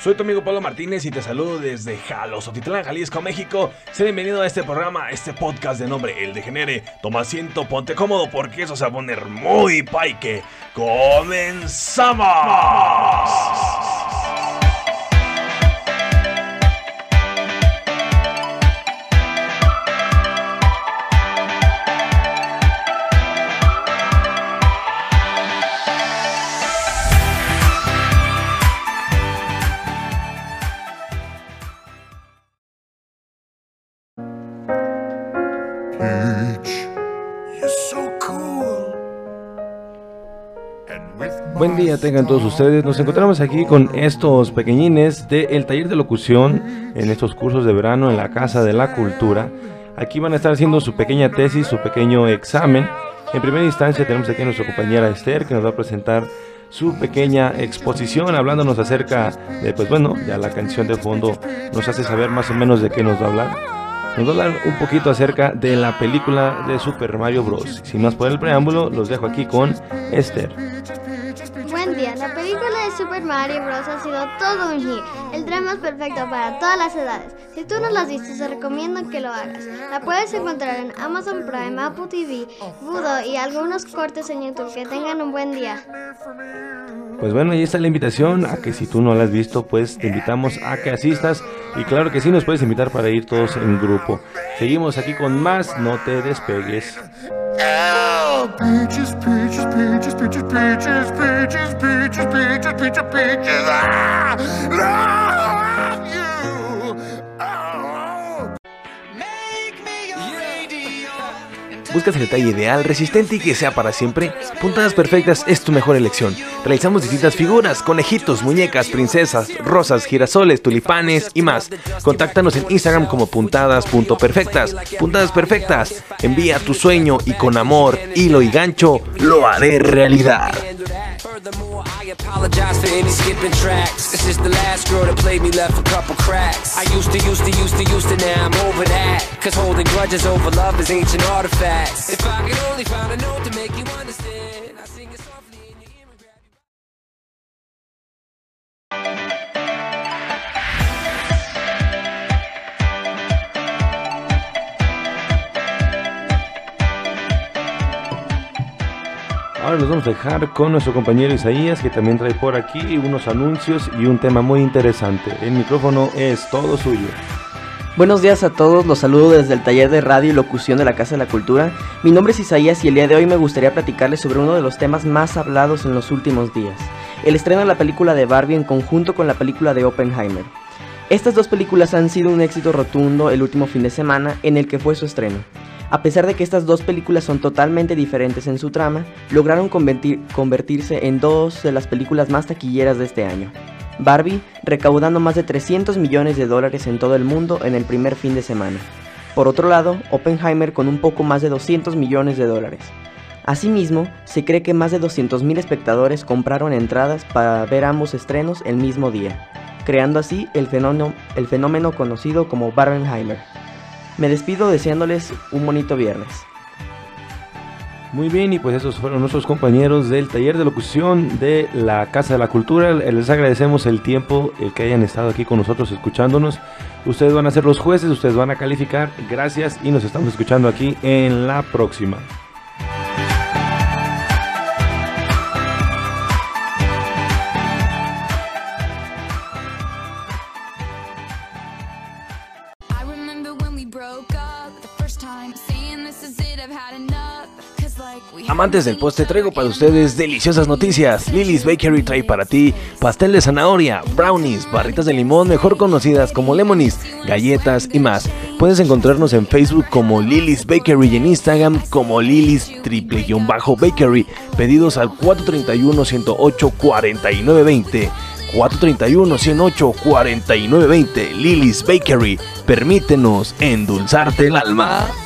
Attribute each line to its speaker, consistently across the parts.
Speaker 1: Soy tu amigo Pablo Martínez y te saludo desde Jalostotitlán, Jalisco, México. Sé bienvenido a este programa, a este podcast de nombre El Degenere. Toma asiento, ponte cómodo porque eso se va a poner muy paique. ¡Comenzamos! Buen día tengan todos ustedes, nos encontramos aquí con estos pequeñines del taller de locución en estos cursos de verano en la Casa de la Cultura. Aquí van a estar haciendo su pequeña tesis, su pequeño examen. En primera instancia tenemos aquí a nuestra compañera Esther, que nos va a presentar su pequeña exposición hablándonos acerca de, pues bueno, ya la canción de fondo nos hace saber más o menos de qué nos va a hablar. Nos va a hablar un poquito acerca de la película de Super Mario Bros. Sin más por el preámbulo, los dejo aquí con Esther.
Speaker 2: Buen día, la película de Super Mario Bros. Ha sido todo un hit. El drama es perfecto para todas las edades. Si tú no la has visto, te recomiendo que lo hagas. La puedes encontrar en Amazon Prime, Apple TV, Vudo y algunos cortes en YouTube. Que tengan un buen día.
Speaker 1: Pues bueno, ahí está la invitación a que si tú no la has visto, pues te invitamos a que asistas. Y claro que sí, nos puedes invitar para ir todos en grupo. Seguimos aquí con más, no te despegues.
Speaker 3: Peaches, peaches, peaches, peaches, peaches, peaches, peaches, peaches, peaches, peaches. I love you. Oh. Make me your radio.
Speaker 1: ¿Buscas el detalle ideal, resistente y que sea para siempre? Puntadas Perfectas es tu mejor elección. Realizamos distintas figuras, conejitos, muñecas, princesas, rosas, girasoles, tulipanes y más. Contáctanos en Instagram como puntadas.perfectas. Puntadas Perfectas. Envía tu sueño y con amor, hilo y gancho lo haré realidad.
Speaker 4: I apologize for any skipping tracks. This is the last girl that played me, left a couple cracks. I used to, now I'm over that. Cause holding grudges over love is ancient artifacts. If I could only find a note to make you understand, I sing it softly in your ear and grab you.
Speaker 1: Ahora nos vamos a dejar con nuestro compañero Isaías, que también trae por aquí unos anuncios y un tema muy interesante. El micrófono es todo suyo.
Speaker 5: Buenos días a todos, los saludo desde el taller de radio y locución de la Casa de la Cultura. Mi nombre es Isaías y el día de hoy me gustaría platicarles sobre uno de los temas más hablados en los últimos días: el estreno de la película de Barbie en conjunto con la película de Oppenheimer. Estas dos películas han sido un éxito rotundo el último fin de semana en el que fue su estreno. A pesar de que estas dos películas son totalmente diferentes en su trama, lograron convertirse en dos de las películas más taquilleras de este año. Barbie recaudando más de $300 millones en todo el mundo en el primer fin de semana. Por otro lado, Oppenheimer con un poco más de $200 millones. Asimismo, se cree que más de 200,000 espectadores compraron entradas para ver ambos estrenos el mismo día, creando así el fenómeno conocido como Barbenheimer. Me despido deseándoles un bonito viernes.
Speaker 1: Muy bien, y pues esos fueron nuestros compañeros del taller de locución de la Casa de la Cultura. Les agradecemos el tiempo, el que hayan estado aquí con nosotros escuchándonos. Ustedes van a ser los jueces, ustedes van a calificar. Gracias y nos estamos escuchando aquí en la próxima. Amantes del postre, traigo para ustedes deliciosas noticias. Lily's Bakery trae para ti pastel de zanahoria, brownies, barritas de limón mejor conocidas como lemonies, galletas y más. Puedes encontrarnos en Facebook como Lily's Bakery y en Instagram como Lily's_Bakery. Pedidos al 431-108-4920. 431-108-4920. Lily's Bakery. Permítenos endulzarte el alma.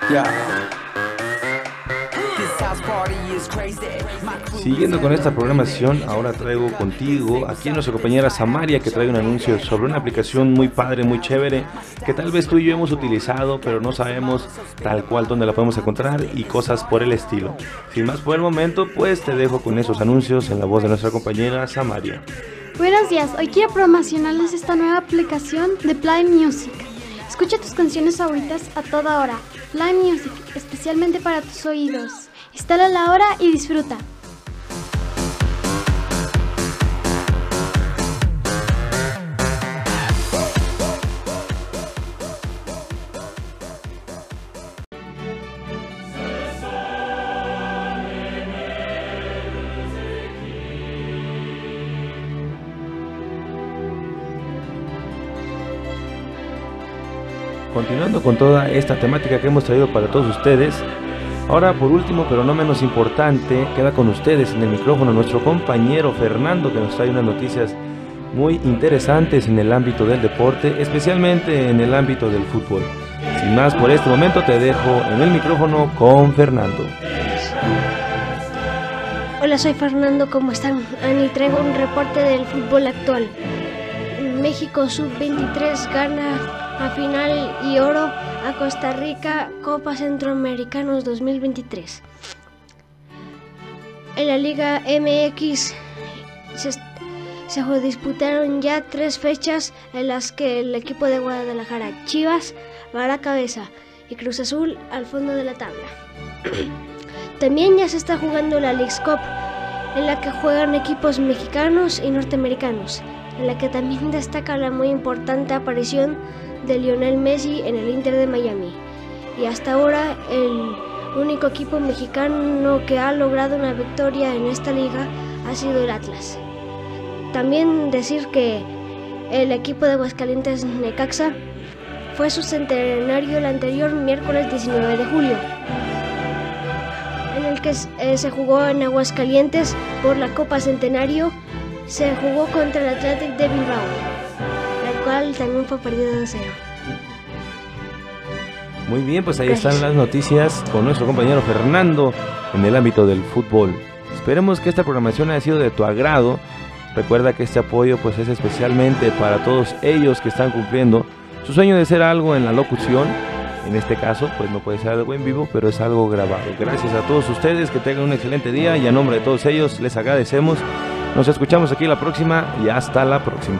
Speaker 1: Siguiendo con esta programación, ahora traigo contigo aquí a nuestra compañera Samaria, que trae un anuncio sobre una aplicación muy padre, muy chévere, que tal vez tú y yo hemos utilizado, pero no sabemos tal cual dónde la podemos encontrar y cosas por el estilo. Sin más por el momento, pues te dejo con esos anuncios en la voz de nuestra compañera Samaria.
Speaker 6: Buenos días, hoy quiero promocionarles esta nueva aplicación de Play Music. Escucha tus canciones favoritas a toda hora. Play Music, especialmente para tus oídos. Instálala ahora y disfruta.
Speaker 1: Continuando con toda esta temática que hemos traído para todos ustedes, ahora por último pero no menos importante, queda con ustedes en el micrófono nuestro compañero Fernando, que nos trae unas noticias muy interesantes en el ámbito del deporte, especialmente en el ámbito del fútbol. Sin más por este momento, te dejo en el micrófono con Fernando.
Speaker 7: Hola, soy Fernando, ¿cómo están? Y traigo un reporte del fútbol actual. México Sub-23 gana a final y oro a Costa Rica Copa Centroamericanos 2023. En la Liga MX se disputaron ya 3 fechas en las que el equipo de Guadalajara, Chivas, va a la cabeza y Cruz Azul al fondo de la tabla. También ya se está jugando la Leagues Cup, en la que juegan equipos mexicanos y norteamericanos, en la que también destaca la muy importante aparición de Lionel Messi en el Inter de Miami. Y hasta ahora el único equipo mexicano que ha logrado una victoria en esta liga ha sido el Atlas. También decir que el equipo de Aguascalientes, Necaxa, fue su centenario el anterior miércoles 19 de julio, en el que se jugó en Aguascalientes por la Copa Centenario. Se jugó contra el Athletic de Bilbao, el cual también fue perdido 2-0.
Speaker 1: Muy bien, pues ahí están las noticias con nuestro compañero Fernando en el ámbito del fútbol. Esperemos que esta programación haya sido de tu agrado. Recuerda que este apoyo pues es especialmente para todos ellos que están cumpliendo su sueño de ser algo en la locución. En este caso pues no puede ser algo en vivo, pero es algo grabado. Gracias a todos ustedes, que tengan un excelente día, y a nombre de todos ellos les agradecemos. Nos escuchamos aquí la próxima y hasta la próxima.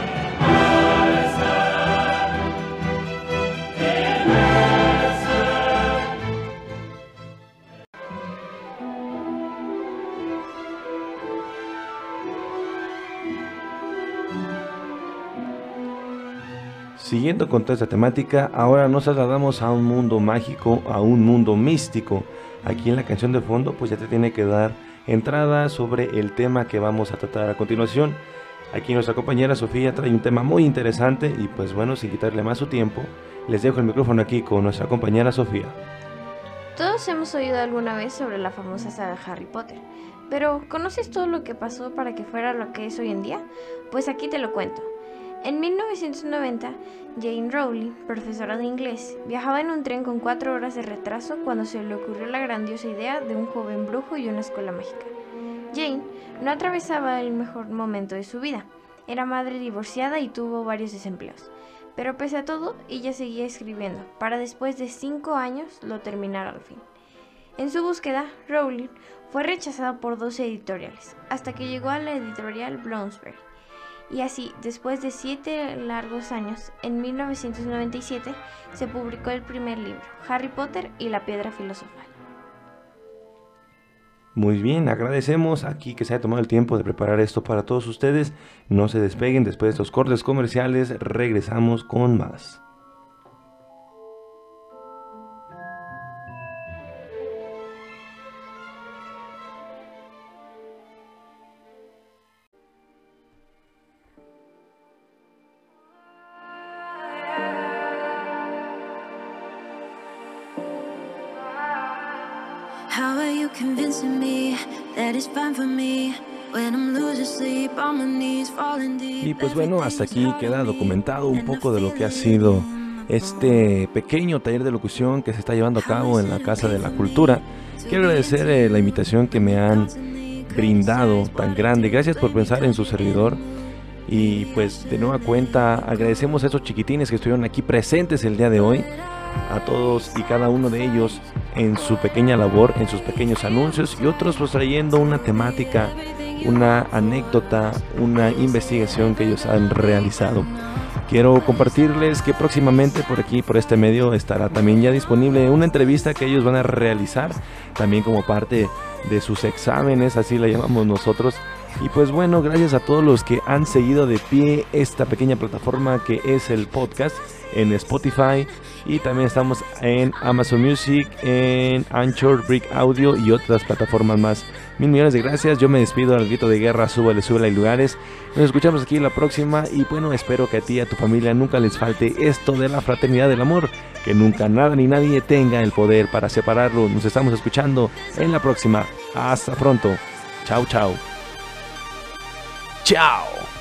Speaker 1: Siguiendo con toda esta temática, ahora nos trasladamos a un mundo mágico, a un mundo místico. Aquí en la canción de fondo pues ya te tiene que dar entrada sobre el tema que vamos a tratar a continuación. Aquí nuestra compañera Sofía trae un tema muy interesante y pues bueno, sin quitarle más su tiempo, les dejo el micrófono aquí con nuestra compañera Sofía.
Speaker 8: Todos hemos oído alguna vez sobre la famosa saga Harry Potter, pero ¿conoces todo lo que pasó para que fuera lo que es hoy en día? Pues aquí te lo cuento. En 1990, Jane Rowling, profesora de inglés, viajaba en un tren con 4 horas de retraso cuando se le ocurrió la grandiosa idea de un joven brujo y una escuela mágica. Jane no atravesaba el mejor momento de su vida. Era madre divorciada y tuvo varios desempleos. Pero pese a todo, ella seguía escribiendo, para después de 5 años lo terminar al fin. En su búsqueda, Rowling fue rechazada por 2 editoriales, hasta que llegó a la editorial Bloomsbury. Y así, después de 7 largos años, en 1997 se publicó el primer libro, Harry Potter y la Piedra Filosofal.
Speaker 1: Muy bien, agradecemos aquí que se haya tomado el tiempo de preparar esto para todos ustedes. No se despeguen, después de estos cortes comerciales regresamos con más.
Speaker 9: How are you convincing me that it's fine for me when I'm losing sleep on my knees falling deep?
Speaker 1: Y pues bueno, hasta aquí queda documentado un poco de lo que ha sido este pequeño taller de locución que se está llevando a cabo en la Casa de la Cultura. Quiero agradecer la invitación que me han brindado tan grande. Gracias por pensar en su servidor. Y pues de nueva cuenta agradecemos a esos chiquitines que estuvieron aquí presentes el día de hoy, a todos y cada uno de ellos en su pequeña labor, en sus pequeños anuncios, y otros pues trayendo una temática, una anécdota, una investigación que ellos han realizado. Quiero compartirles que próximamente por aquí, por este medio, estará también ya disponible una entrevista que ellos van a realizar, también como parte de sus exámenes, así la llamamos nosotros. Y pues bueno, gracias a todos los que han seguido de pie esta pequeña plataforma que es el podcast en Spotify, y también estamos en Amazon Music, en Anchor, Brick Audio y otras plataformas más. 1000 millones de gracias. Yo me despido al grito de guerra, súbale, súbale y lugares. Nos escuchamos aquí la próxima, y bueno, espero que a ti y a tu familia nunca les falte esto de la fraternidad del amor, que nunca nada ni nadie tenga el poder para separarlo. Nos estamos escuchando en la próxima. Hasta pronto. Chao, chao. Chao.